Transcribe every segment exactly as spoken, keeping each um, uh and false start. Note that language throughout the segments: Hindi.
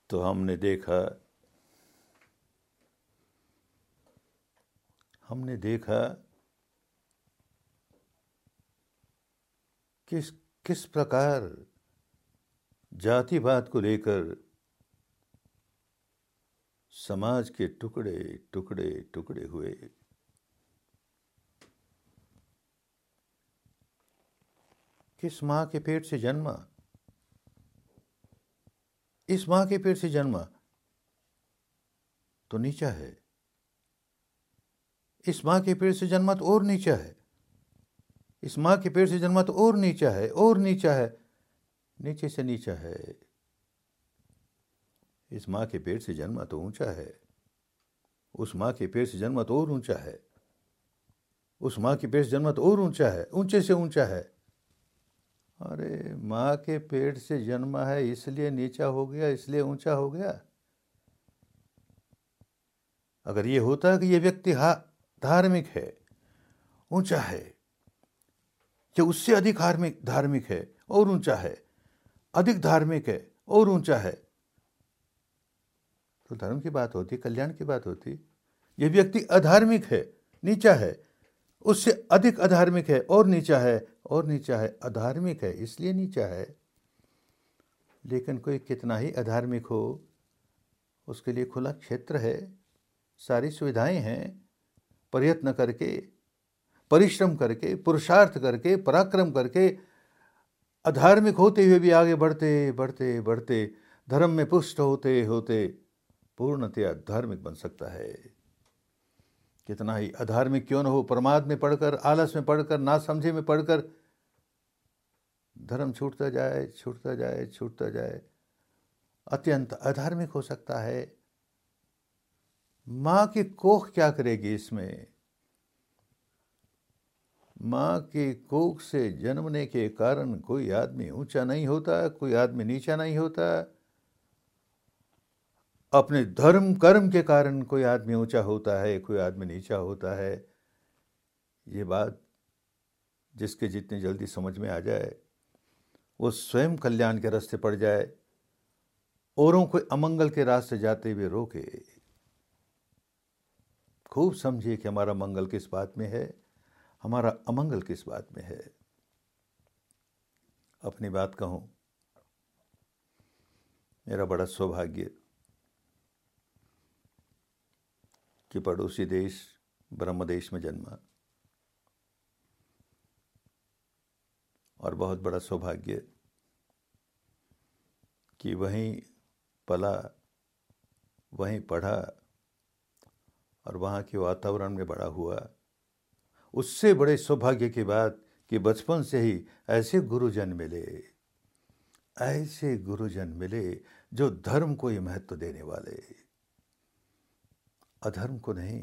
तो हमने देखा हमने देखा किस किस प्रकार जातिवाद को लेकर समाज के टुकड़े टुकड़े टुकड़े हुए। किस माँ के पेट से जन्मा, इस माँ के पेट से जन्मा तो नीचा है, इस माँ के पेट से जन्मा तो और नीचा है, इस माँ के पेट से जन्मा तो और नीचा है, और नीचा है, नीचे से नीचा है। इस माँ के पेट से जन्मा तो ऊंचा है, उस माँ के पेट से जन्मा तो और ऊंचा है, उस माँ के पेट से जन्मा तो और ऊंचा है, ऊंचे से ऊंचा है। अरे माँ के पेट से जन्मा है इसलिए नीचा हो गया, इसलिए ऊंचा हो गया। अगर ये होता कि ये व्यक्ति धार्मिक है, ऊंचा है, कि उससे अधिक धार्मिक धार्मिक है और ऊंचा है, अधिक धार्मिक है और ऊंचा है, तो धर्म की बात होती, कल्याण की बात होती। ये व्यक्ति अधार्मिक है, नीचा है, उससे अधिक अधार्मिक है और नीचा है, और नीचा है, अधार्मिक है इसलिए नीचा है। लेकिन कोई कितना ही अधार्मिक हो, उसके लिए खुला क्षेत्र है, सारी सुविधाएं हैं। प्रयत्न करके, परिश्रम करके, पुरुषार्थ करके, पराक्रम करके अधार्मिक होते हुए भी आगे बढ़ते बढ़ते बढ़ते धर्म में पुष्ट होते होते पूर्णतया धार्मिक बन सकता है। कितना ही अधार्मिक क्यों न हो, प्रमाद में पढ़कर, आलस में पढ़कर, नासमझी में पढ़कर धर्म छूटता जाए छूटता जाए छूटता जाए, अत्यंत अधार्मिक हो सकता है। माँ की कोख क्या करेगी इसमें? माँ की कोख से जन्मने के कारण कोई आदमी ऊंचा नहीं होता, कोई आदमी नीचा नहीं होता। अपने धर्म कर्म के कारण कोई आदमी ऊंचा होता है, कोई आदमी नीचा होता है। ये बात जिसके जितनी जल्दी समझ में आ जाए, वो स्वयं कल्याण के रास्ते पड़ जाए, औरों को अमंगल के रास्ते जाते हुए रोके। खूब समझिए कि हमारा मंगल किस बात में है, हमारा अमंगल किस बात में है। अपनी बात कहूं, मेरा बड़ा सौभाग्य कि पड़ोसी देश ब्रह्म देश में जन्मा, और बहुत बड़ा सौभाग्य कि वहीं पला, वहीं पढ़ा और वहाँ के वातावरण में बड़ा हुआ। उससे बड़े सौभाग्य की बात कि बचपन से ही ऐसे गुरुजन मिले, ऐसे गुरुजन मिले जो धर्म को ही महत्व देने वाले, अधर्म को नहीं।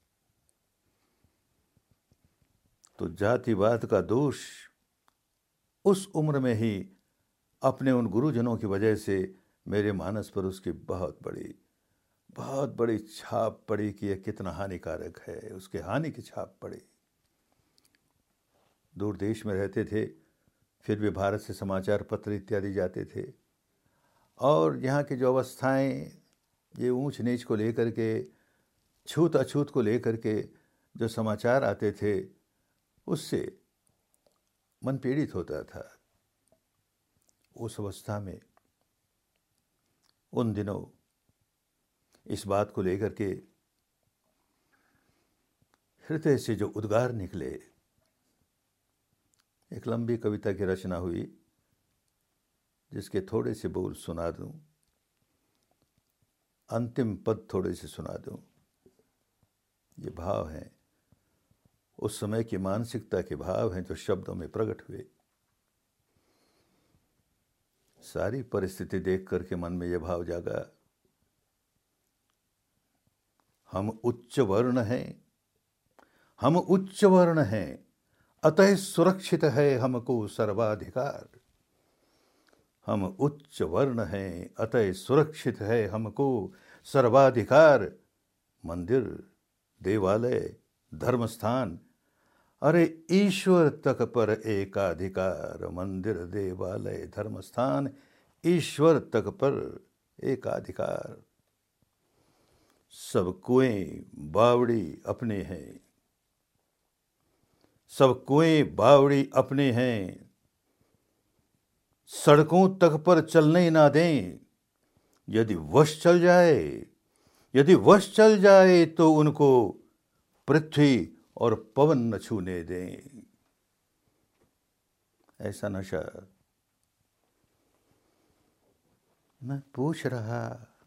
तो जातिवाद का दोष उस उम्र में ही अपने उन गुरुजनों की वजह से मेरे मानस पर उसकी बहुत बड़ी बहुत बड़ी छाप पड़ी कि यह कितना हानिकारक है। उसके हानि की छाप पड़ी। दूर देश में रहते थे, फिर भी भारत से समाचार पत्र इत्यादि जाते थे, और यहाँ की जो अवस्थाएं, ये ऊंच नीच को लेकर के, छूत अछूत को लेकर के जो समाचार आते थे, उससे मन पीड़ित होता था। उस अवस्था में उन दिनों इस बात को लेकर के हृदय से जो उद्गार निकले, एक लंबी कविता की रचना हुई जिसके थोड़े से बोल सुना दूं, अंतिम पद थोड़े से सुना दूं। ये भाव हैं, उस समय की मानसिकता के भाव हैं जो शब्दों में प्रकट हुए। सारी परिस्थिति देख करके मन में यह भाव जागा, हम उच्च वर्ण हैं, हम उच्च वर्ण हैं, अतः सुरक्षित है हमको सर्वाधिकार। हम उच्च वर्ण हैं, अतः सुरक्षित है हमको सर्वाधिकार। मंदिर, देवालय, धर्मस्थान, अरे ईश्वर तक पर एकाधिकार। मंदिर, देवालय, धर्मस्थान, ईश्वर तक पर एकाधिकार। सब कुएं बावड़ी अपने हैं, सब कुएं बावड़ी अपने हैं, सड़कों तक पर चलने ना दें। यदि वश चल जाए, यदि वश चल जाए तो उनको पृथ्वी और पवन न छूने दें। ऐसा नशा। मैं पूछ रहा,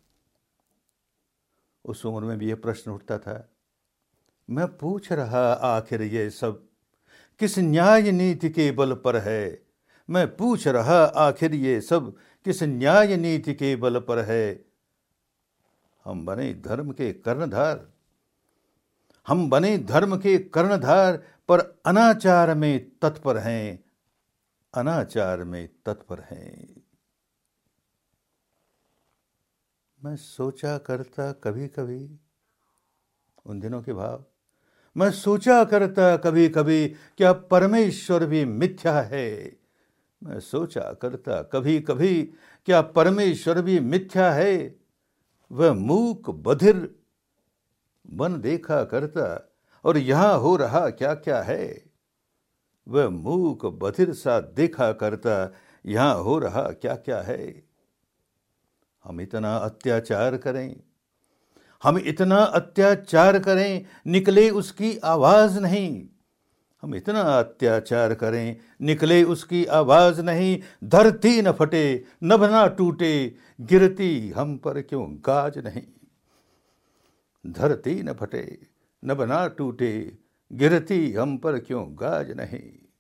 उस उम्र में भी यह प्रश्न उठता था, मैं पूछ रहा आखिर ये सब किस न्याय नीति के बल पर है। मैं पूछ रहा आखिर ये सब किस न्याय नीति के बल पर है। हम बने धर्म के कर्णधार, हम बने धर्म के कर्णधार, पर अनाचार में तत्पर हैं, अनाचार में तत्पर हैं। मैं सोचा करता कभी कभी, उन दिनों के भाव, मैं सोचा करता कभी कभी क्या परमेश्वर भी मिथ्या है। मैं सोचा करता कभी कभी क्या परमेश्वर भी मिथ्या है। वह मूक बधिर बन देखा करता, और यहाँ हो रहा क्या क्या है। वह मूक बधिर सा देखा करता, यहाँ हो रहा क्या क्या है। हम इतना अत्याचार करें, हम इतना अत्याचार करें, निकले उसकी आवाज नहीं। हम इतना अत्याचार करें, निकले उसकी आवाज नहीं। धरती न फटे, नभ न टूटे, गिरती हम पर क्यों गाज नहीं। धरती न फटे, नभ न टूटे, गिरती हम पर क्यों गाज नहीं।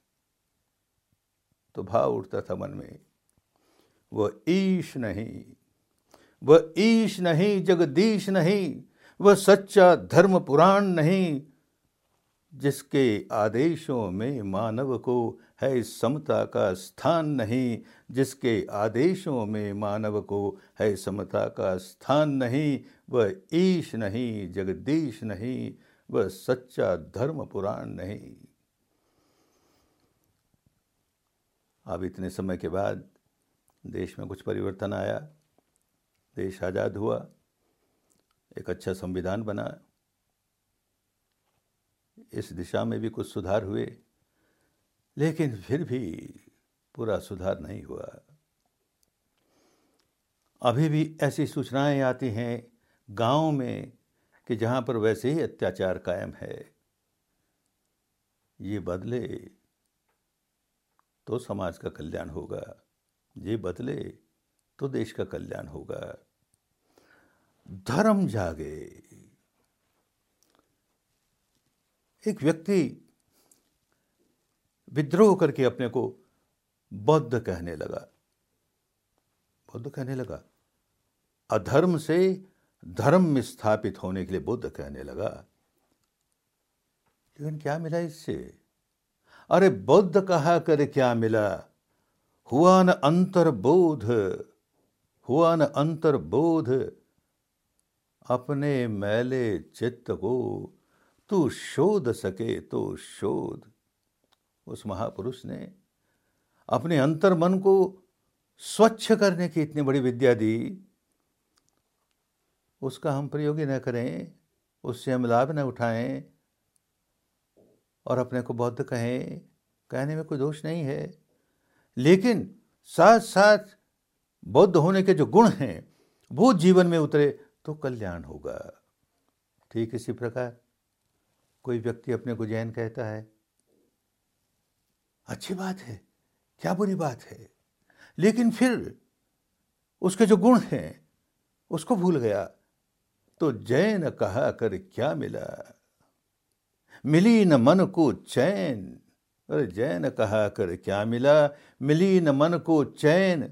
तो भाव उठता था मन में, वह ईश नहीं, वह ईश नहीं, जगदीश नहीं, वह सच्चा धर्म पुराण नहीं, जिसके आदेशों में मानव को है समता का स्थान नहीं। जिसके आदेशों में मानव को है समता का स्थान नहीं। वह ईश नहीं, जगदीश नहीं, वह सच्चा धर्म पुराण नहीं। अब इतने समय के बाद देश में कुछ परिवर्तन आया, देश आज़ाद हुआ, एक अच्छा संविधान बना, इस दिशा में भी कुछ सुधार हुए, लेकिन फिर भी पूरा सुधार नहीं हुआ। अभी भी ऐसी सूचनाएं आती हैं गांव में कि जहां पर वैसे ही अत्याचार कायम है। ये बदले तो समाज का कल्याण होगा, ये बदले तो देश का कल्याण होगा। धर्म जागे। एक व्यक्ति विद्रोह करके अपने को बौद्ध कहने लगा, बौद्ध कहने लगा, अधर्म से धर्म में स्थापित होने के लिए बुद्ध कहने लगा। लेकिन क्या मिला इससे? अरे बुद्ध कहा कर क्या मिला? हुआ न अंतर्बोध, हुआ न अंतर्बोध, अपने मैले चित्त को तू शोध सके तो शोध। उस महापुरुष ने अपने अंतर मन को स्वच्छ करने की इतनी बड़ी विद्या दी, उसका हम प्रयोग न करें, उससे हम लाभ न उठाएं और अपने को बौद्ध कहें, कहने में कोई दोष नहीं है। लेकिन साथ साथ बौद्ध होने के जो गुण हैं वो जीवन में उतरे तो कल्याण होगा। ठीक इसी प्रकार कोई व्यक्ति अपने को जैन कहता है, अच्छी बात है, क्या बुरी बात है, लेकिन फिर उसके जो गुण हैं उसको भूल गया, तो जैन कहा कर क्या मिला? मिली न मन को चैन। अरे जैन कहा कर क्या मिला? मिली न मन को चैन।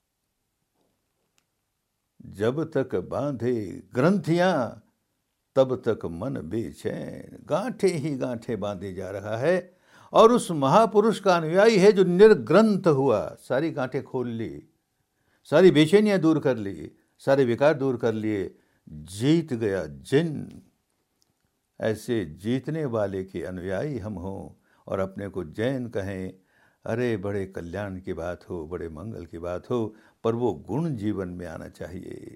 जब तक बांधे ग्रंथियां तब तक मन बेचैन। गांठे ही गांठे बांधे जा रहा है और उस महापुरुष का अनुयायी है जो निर्ग्रंथ हुआ, सारी गांठें खोल ली, सारी बेचैनियां दूर कर ली, सारे विकार दूर कर लिए, जीत गया जिन। ऐसे जीतने वाले के अनुयायी हम हों और अपने को जैन कहें। अरे बड़े कल्याण की बात हो, बड़े मंगल की बात हो, पर वो गुण जीवन में आना चाहिए।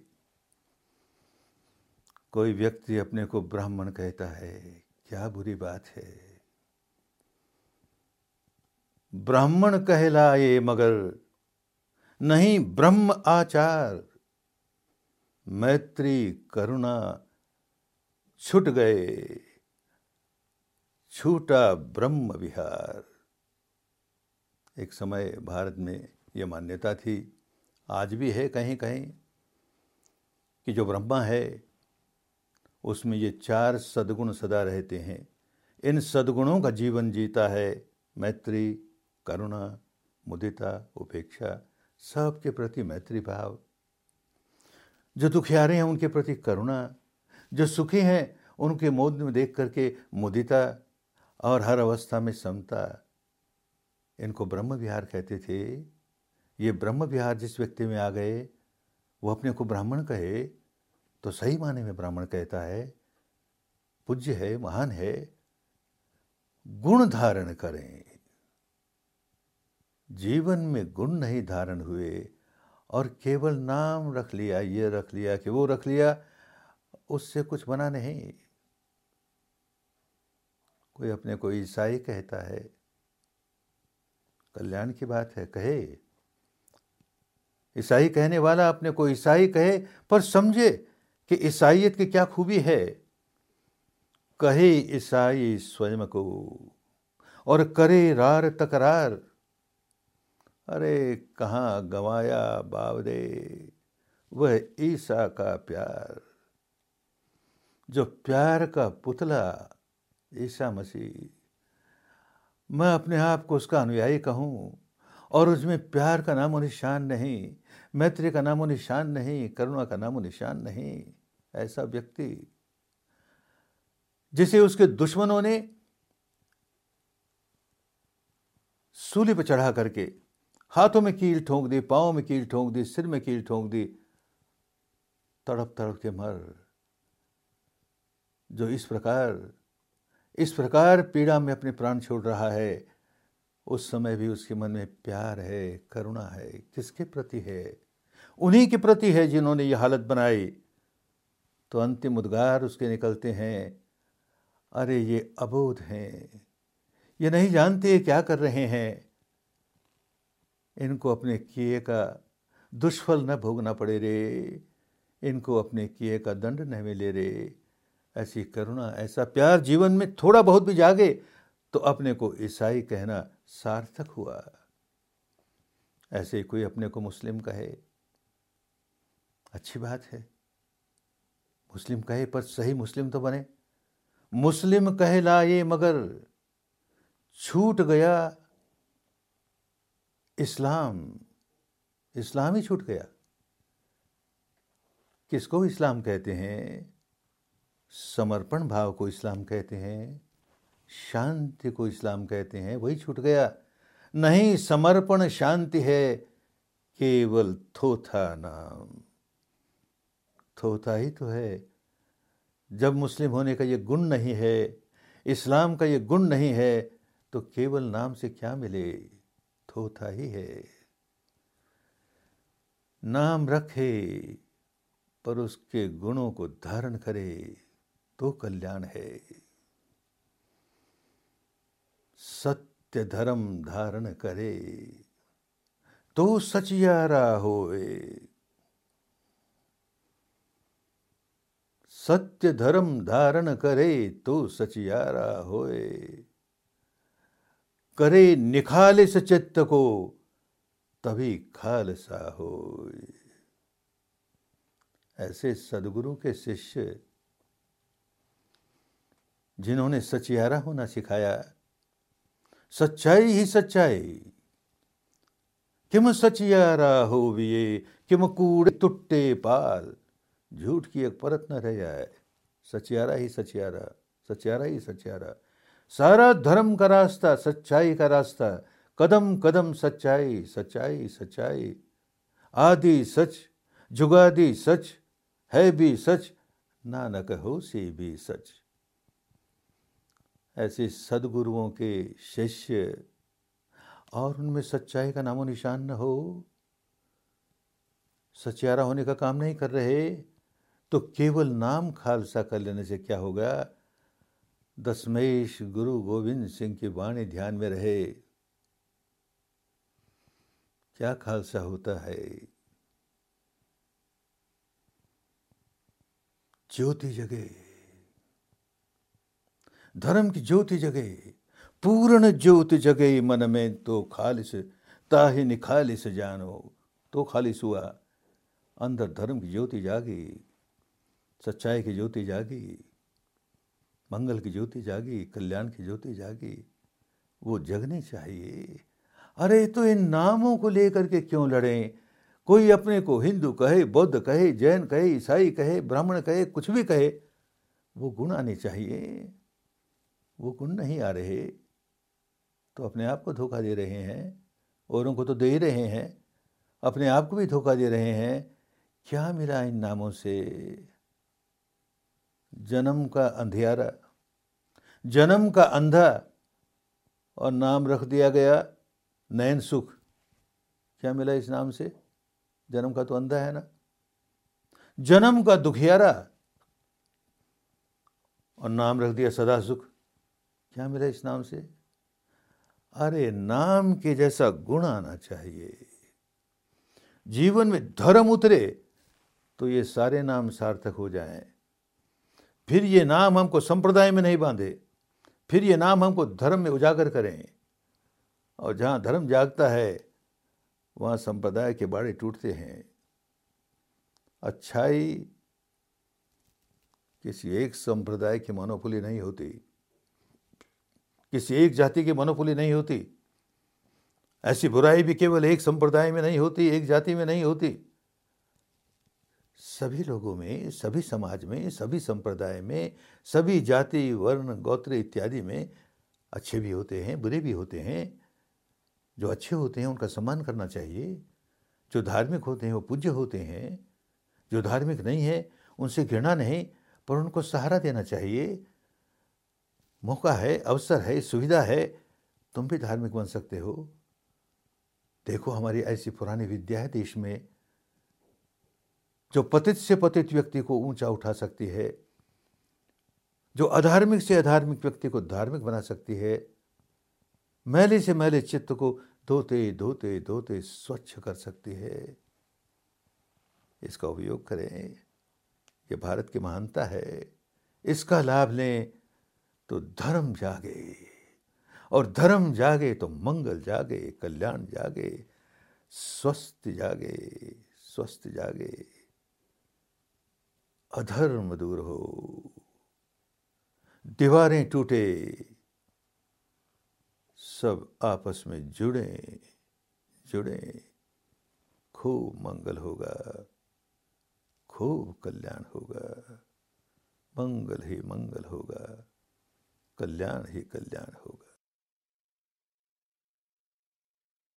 कोई व्यक्ति अपने को ब्राह्मण कहता है, क्या बुरी बात है। ब्राह्मण कहलाए मगर नहीं ब्रह्म आचार, मैत्री करुणा छूट गए, छूटा ब्रह्म विहार। एक समय भारत में यह मान्यता थी, आज भी है कहीं कहीं, कि जो ब्रह्मा है उसमें ये चार सद्गुण सदा रहते हैं। इन सद्गुणों का जीवन जीता है, मैत्री करुणा मुदिता उपेक्षा, सबके प्रति मैत्री भाव, जो दुखियारे हैं उनके प्रति करुणा, जो सुखी हैं उनके मोद में देख करके मुदिता, और हर अवस्था में समता। इनको ब्रह्म विहार कहते थे। ये ब्रह्म विहार जिस व्यक्ति में आ गए, वो अपने को ब्राह्मण कहे तो सही माने में ब्राह्मण कहता है, पूज्य है, महान है। गुण धारण करें, जीवन में गुण नहीं धारण हुए और केवल नाम रख लिया, ये रख लिया कि वो रख लिया, उससे कुछ बना नहीं। कोई अपने को ईसाई कहता है, कल्याण की बात है, कहे। ईसाई कहने वाला अपने को ईसाई कहे, पर समझे कि ईसाईयत की क्या खूबी है। कहे ईसाई स्वयं को और करे रार तकरार। अरे कहाँ गंवाया बावदे वह ईसा का प्यार, जो प्यार का पुतला ईसा मसीह। मैं अपने आप को उसका अनुयायी कहूँ और उसमें प्यार का नामो निशान नहीं, मैत्री का नामो निशान नहीं, करुणा का नामो निशान नहीं। ऐसा व्यक्ति जिसे उसके दुश्मनों ने सूली पर चढ़ा करके हाथों में कील ठोंक दी, पाँव में कील ठोंक दी, सिर में कील ठोंक दी, तड़प तड़प के मर, जो इस प्रकार इस प्रकार पीड़ा में अपने प्राण छोड़ रहा है, उस समय भी उसके मन में प्यार है, करुणा है। किसके प्रति है? उन्हीं के प्रति है जिन्होंने ये हालत बनाई। तो अंतिम उद्गार उसके निकलते हैं, अरे ये अबोध हैं, ये नहीं जानते क्या कर रहे हैं, इनको अपने किए का दुष्फल न भोगना पड़े रे, इनको अपने किए का दंड न मिले रे। ऐसी करुणा, ऐसा प्यार जीवन में थोड़ा बहुत भी जागे तो अपने को ईसाई कहना सार्थक हुआ। ऐसे ही कोई अपने को मुस्लिम कहे, अच्छी बात है, मुस्लिम कहे, पर सही मुस्लिम तो बने। मुस्लिम कहलाए मगर छूट गया इस्लाम, इस्लाम ही छूट गया। किसको इस्लाम कहते हैं? समर्पण भाव को इस्लाम कहते हैं, शांति को इस्लाम कहते हैं, वही छूट गया। नहीं, समर्पण शांति है, केवल थोथा नाम। थोथा ही तो है। जब मुस्लिम होने का ये गुण नहीं है, इस्लाम का ये गुण नहीं है, तो केवल नाम से क्या मिले? थोथा ही है। नाम रखे पर उसके गुणों को धारण करे तो कल्याण है। सत्य धर्म धारण करे तो सचियारा होए। सत्य धर्म धारण करे तो सचियारा होए। करे निखालिस चित्त को तभी खालसा होए। ऐसे सदगुरु के शिष्य जिन्होंने सचियारा होना सिखाया, सच्चाई ही सच्चाई, किम सचियारा होविये, किम कूड़े तुट्टे पाल। झूठ की एक परत न रह जाए। सचियारा ही सचियारा, सचियारा ही सचियारा। सारा धर्म का रास्ता सच्चाई का रास्ता, कदम कदम सच्चाई, सच्चाई सच्चाई। आदि सच, जुगादि सच, है भी सच, नानक होसी भी सच। ऐसे सदगुरुओं के शिष्य और उनमें सच्चाई का नामो निशान न हो, सचियारा होने का काम नहीं कर रहे, तो केवल नाम खालसा कर लेने से क्या होगा? दशमेश गुरु गोविंद सिंह की वाणी ध्यान में रहे, क्या खालसा होता है? ज्योति जगे, धर्म की ज्योति जगे, पूर्ण ज्योति जगे मन में, तो खालिस ताहि निखालिस जानो, तो खालिस हुआ। अंदर धर्म की ज्योति जागी, सच्चाई की ज्योति जागी, मंगल की ज्योति जागी, कल्याण की ज्योति जागी, वो जगनी चाहिए। अरे तो इन नामों को लेकर के क्यों लड़ें? कोई अपने को हिंदू कहे, बौद्ध कहे, जैन कहे, ईसाई कहे, ब्राह्मण कहे, कुछ भी कहे, वो गुण आने चाहिए। वो गुण नहीं आ रहे तो अपने आप को धोखा दे रहे हैं, औरों को तो दे ही रहे हैं, अपने आप को भी धोखा दे रहे हैं। क्या मिला इन नामों से? जन्म का अंधियारा, जन्म का अंधा, और नाम रख दिया गया नयन सुख। क्या मिला इस नाम से? जन्म का तो अंधा है ना। जन्म का दुखियारा और नाम रख दिया सदा सुख। क्या मिला इस नाम से? अरे नाम के जैसा गुण आना चाहिए। जीवन में धर्म उतरे तो ये सारे नाम सार्थक हो जाएं। फिर ये नाम हमको संप्रदाय में नहीं बांधे, फिर ये नाम हमको धर्म में उजागर करें। और जहाँ धर्म जागता है वहाँ संप्रदाय के बाड़े टूटते हैं। अच्छाई किसी एक संप्रदाय की मोनोपोली नहीं होती, किसी एक जाति की मोनोपोली नहीं होती। ऐसी बुराई भी केवल एक संप्रदाय में नहीं होती, एक जाति में नहीं होती। सभी लोगों में, सभी समाज में, सभी संप्रदाय में, सभी जाति, वर्ण, गोत्र इत्यादि में अच्छे भी होते हैं, बुरे भी होते हैं। जो अच्छे होते हैं उनका सम्मान करना चाहिए, जो धार्मिक होते हैं वो पूज्य होते हैं, जो धार्मिक नहीं है उनसे घृणा नहीं, पर उनको सहारा देना चाहिए। मौका है, अवसर है, सुविधा है, तुम भी धार्मिक बन सकते हो। देखो हमारी ऐसी पुरानी विद्या है देश में जो पतित से पतित व्यक्ति को ऊंचा उठा सकती है, जो अधार्मिक से अधार्मिक व्यक्ति को धार्मिक बना सकती है, मैले से मैले चित्त को धोते धोते धोते स्वच्छ कर सकती है। इसका उपयोग करें, ये भारत की महानता है, इसका लाभ लें तो धर्म जागे, और धर्म जागे तो मंगल जागे, कल्याण जागे, स्वस्थ जागे, स्वस्थ जागे, अधर्म दूर हो, दीवारें टूटे, सब आपस में जुड़े जुड़े, खूब मंगल होगा, खूब कल्याण होगा, मंगल ही मंगल होगा, कल्याण ही कल्याण होगा।